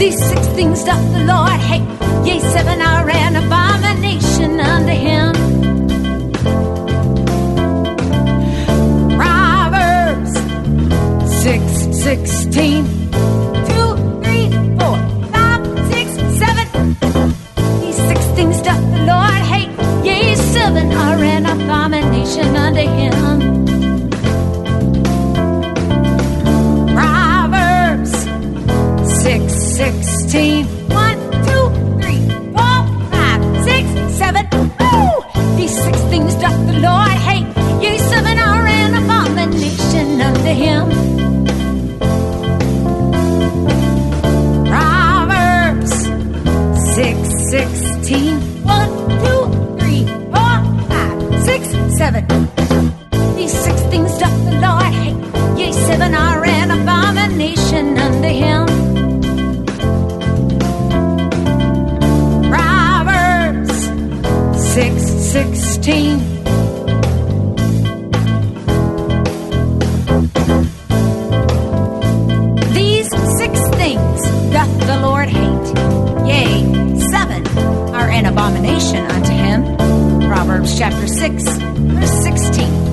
These 6 things doth the Lord hate, yea, 7 are an abomination unto him. Proverbs 6:16. 2, 3, 4, 5, 6, 7. These 6 things doth the Lord hate, yea, 7 are an abomination unto him. Proverbs 6:16. 1, 2, 3, 4, 5, 6, 7. Woo! These 6 things doth the Lord hate, yea, 7 are an abomination unto him. Proverbs 6:16. 1, 2, 3, 4, 5, 6, 7. These 6 things doth the Lord hate, yea, 7 are an abomination unto him. Proverbs 6:16. These 6 things doth the Lord hate, yea, 7 are an abomination unto him. Proverbs chapter 6, verse 16.